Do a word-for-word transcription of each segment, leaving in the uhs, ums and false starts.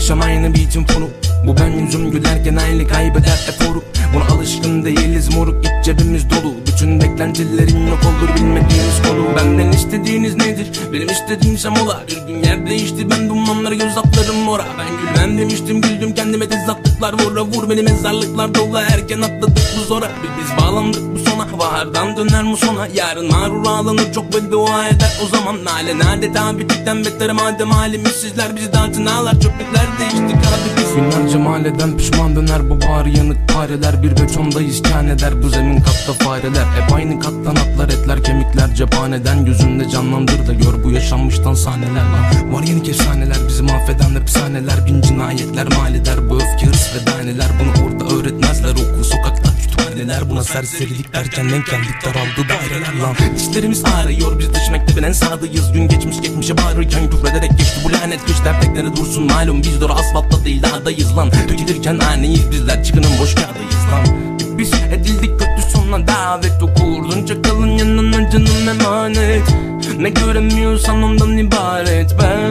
akşam aynı beatin fonu. Bu ben yüzüm gülerken aynı kaybeder eforu. Buna alışkın değiliz moruk, iç cebimiz dolu. Bütün beklentilerin yok olur bilmediğiniz konu. Benden istediğiniz nedir? Benim istediğim mola. Bir gün yer değişti, ben dumanlar, göz altlarım mora. Ben gülmem demiştim, güldüm kendime, tezatlıklar vura vur. Beni mezarlıklar dolu, erken atladık bu zora. Biz bağlandık bu sona, bahardan döner musona. Yarın mağrur ağlanır, çok beddua eder o zaman. Halen adeta bittikten beter madem halimiz. Sizler bizi dağıtın ağlar, çöplükler değiştik abi biz. Günlerce mahalleden pişman döner bu bağrı yanık fareler. Bir betondayız kâr eder bu zemin katta fareler. Hep aynı kattan atlar etler, kemikler cephaneden. Gözünde canlandır da gör bu yaşanmıştan sahneler lan. Var yeni efsaneler, bizi mahveden hapishaneler. Bin cinayetler mal eder bu öfke, hırs ve daneler. Bunu orada öğretmezler, okul sokaklar kütüphaneler. Buna serserilik derken denk geldik, daraldı daireler lan. Dişlerimiz ağrıyor, biz dış mektebin en sağdayız. Gün geçmiş geçmişe bağırırken küfrederek geçti bu lanet. Kışlar teklere dursun malum, biz doğru asfaltta değil dağdayız lan. Dökülürken haneyiz bizler, çıkının boş kağıdayız lan. Biz edildik kötü sonuna davet okurdun. Çakalın yanına canım emanet. Ne göremiyorsan ondan ibaret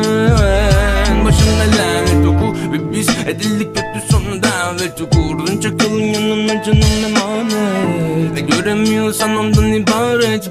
ben. Başımda lanet oku. Ve biz edildik kötü sonuna davet okurdun. Çakalın yanına canım emanet. Ne göremiyorsan ondan ibaret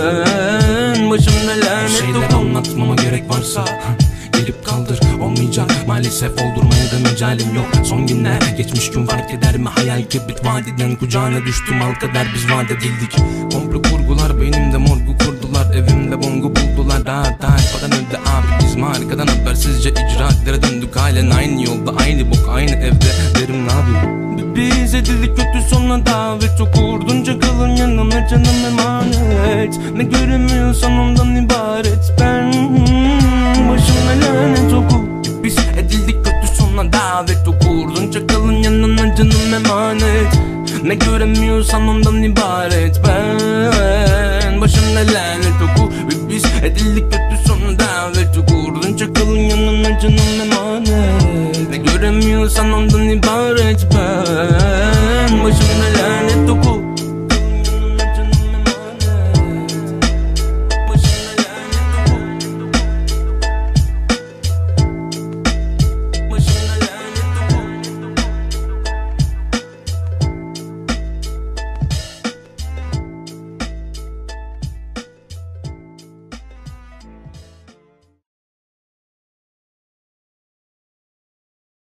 ben. Başımda lanet oku. Şeyler anlatmama gerek varsa gelip kaldır, olmayacak maalesef, oldurmaya da mecalim yok. Son günler geçmiş gün fark eder mi? Hayal kibrit vadiden kucağına düştüm al kadar biz vaat edildik. Komplo kurgular beynimde morgu kurdular. Evimde bongo buldular, rahat rahat falan öldü abi. Biz markadan habersizce icraatlere döndük. Halen aynı yolda, aynı bok, aynı evde. Derim ne yapayım? Biz edildik kötü sonuna davet okurdun. Çakalın yanına canım emanet. Ne göremiyorsan ondan ibaret ben. Başımda lanet oku. Biz edildik kötü sonuna davet okurdun. Çakalın yanına canım emanet. Ne göremiyorsan ondan ibaret ben. Başımda lanet oku. Ve biz edildik kötü sonuna davet okurdun. Çakalın yanına canım emanet. Ne göremiyorsan ondan ibaret ben. Başımda lanet